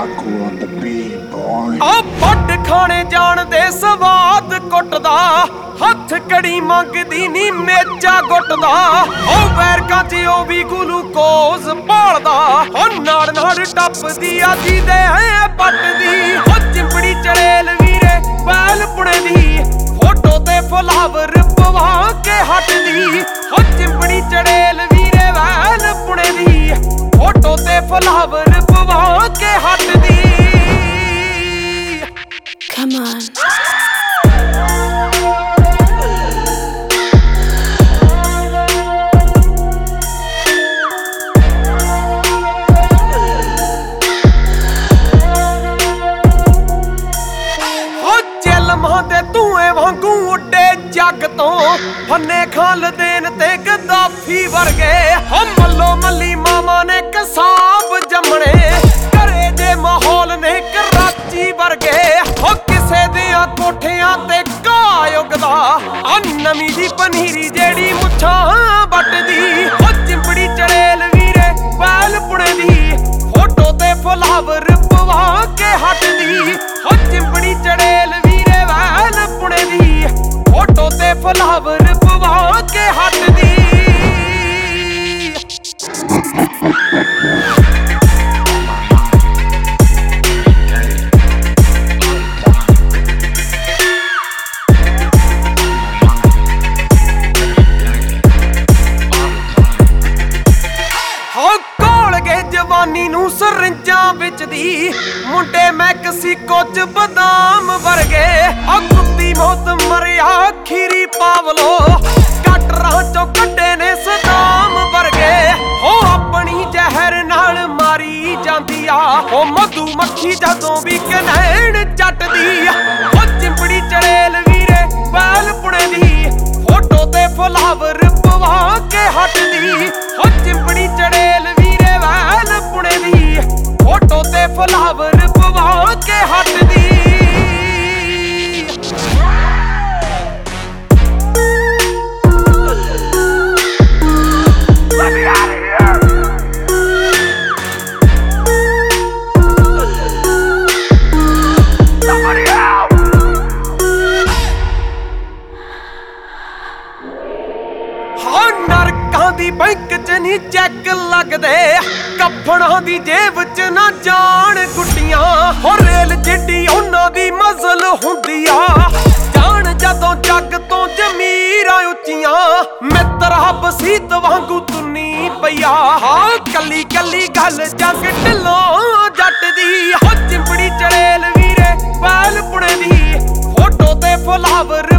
ਆ ਵੱਡ ਖਾਣੇ ਜਾਣ ਦੇ ਸਵਾਦ ਕੁੱਟਦਾ, ਹੱਥ ਕੜੀ ਮੰਗਦੀ ਨੀ ਮੇਚਾ ਗੁੱਟਦਾ। ਉਹ ਵੈਰਕਾਂ 'ਚ ਉਹ ਵੀ ਗਲੂਕੋਜ਼ ਭਾਲਦਾ, ਉਹ ਨਾੜ ਨਾੜ ਟੱਪਦੀ ਆ ਜਿਹਦੇ ਹੈ ਪੱਟਦੀ। ਉਹ ਚਿੰਬੜੀ ਚੜੇਲ ਵੀਰੇ ਪਹਿਲ ਪੁਣੇ ਦੀ, ਫੋਟੋ ਤੇ ਫਲਾਵਰ ਪਵਾ ਕੇ ਹਟਦੀ। ਉਹ ਚਿੰਬੜੀ ਚੜੇਲ ਵੀਰੇ ਪਹਿਲ ਪੁਣੇ ਦੀ, ਫੋਟੋ ਤੇ ਫਲਾਵਰ ਪਵਾ ਕੇ ਹਟਦੀ। Come on. ਤੇ ਧੂਏ ਵਾਂਗੂ ਉੱਡੇ ਜੱਗ ਤੋਂ, ਫੰਨੇ ਖਾਲਦੇਨ ਤੇ ਗਦਾਫੀ ਵਰਗੇ। ਹੋ ਮੱਲੋ ਮੱਲੀ ਮਾਮਾ ਨੇ ਕਸਾਬ ਜੰਮਣੇ, ਘਰੇ ਦੇ ਮਾਹੌਲ ਨੇ ਕਰਾਚੀ ਵਰਗੇ। ਹੋ ਕਿਸੇ ਦੀਆਂ ਕੋਠਿਆਂ ਤੇ ਘਾਹ ਉੱਗਦਾ, ਆ ਨਵੀਂ ਦੀ ਪਨੀਰੀ ਜਿਹੜੀ ਮੁੱਛਾਂ ਵੱਟਦੀ। ਹੋ ਚਿੰਬੜੀ ਚੜੇਲ ਵੀਰੇ ਪਹਿਲ ਪੁਣੇ ਦੀ, ਫੋਟੋ ਤੇ ਫਲਾਵਰ ਪਵਾ ਕੇ ਹਟਦੀ। ਹੋ ਚਿੰਬੜੀ ਚੜੇਲ ਪਹਿਲ ਪੁਣੇ ਦੀ, ਫੋਟੋ ਤੇ ਫਲਾਵਰ ਪਵਾ ਕੇ ਹਟਦੀ। ਜਵਾਨੀ ਨੂੰ ਸਰਿੰਜਾਂ ਵਿੱਚ ਦੀ, ਮੁੰਡੇ ਮੈਕਸੀਕੋ 'ਚ ਬਦਾਮ ਵਰਗੇ। ਆ ਕੁੱਤੀ ਮੌਤ ਮਰਿਆ ਖੀਰੀ ਪਾਵਲੋ, ਕਟਰਾਂ 'ਚੋਂ ਕੱਢੇ ਨੇ ਸਦਾਮ ਵਰਗੇ। ਹੋ ਆਪਣੀ ਜ਼ਹਿਰ ਨਾਲ ਮਾਰੀ ਜਾਂਦੀ ਆ, ਉਹ ਮਧੂ ਮੱਖੀ ਜਦੋਂ ਵੀ ਕਨੈਣ ਚੱਟਦੀ। ਉਹ ਚਿੰਬੜੀ ਚੜੇਲ ਵੀਰੇ ਪਹਿਲ ਪੁਣੇ ਦੀ, ਫੋਟੋ ਤੇ ਫਲਾਵਰ ਪਵਾ ਕੇ ਹਟਦੀ। ਉਹ ਚਿੰਬੜੀ ਚੜੇਲ ਪਹਿਲ ਪੁਣੇ ਦੀ, ਫੋਟੋ ਤੇ ਫਲਾਵਰ ਪਵਾ ਕੇ ਹਟਦੀ। ਨਰਕਾਂ ਦੀ ਬੈਂਕ 'ਚ ਨੀ ਚੈੱਕ ਲੱਗਦੇ, ਕੱਫਣਾਂ ਦੀ ਜੇਬ 'ਚ ਨਾ ਜਾਣ ਗੁੱਡੀਆਂ। ਹੋ ਰੇਲ ਜਿੱਡੀ ਉਹਨਾਂ ਦੀ ਮਜ਼ਲ ਹੁੰਦੀ ਆ, ਜਾਣ ਜਦੋਂ ਜੱਗ ਤੋਂ ਜ਼ਮੀਰਾਂ ਉੱਚੀਆਂ। ਮਿੱਤਰਾ ਬਸੀਤ ਵਾਂਗੂ ਤੁੰਨੀ ਪਈਆ, ਹਾਂ ਕੱਲੀ ਕੱਲੀ ਗੱਲ ਜੱਗ ਢਿੱਲੋਂ ਜੱਟ ਦੀ। ਹੋ ਚਿੰਬੜੀ ਚੜੇਲ ਵੀਰੇ ਪਹਿਲ ਪੁਣੇ ਦੀ, ਫੋਟੋ ਤੇ ਫਲਾਵਰ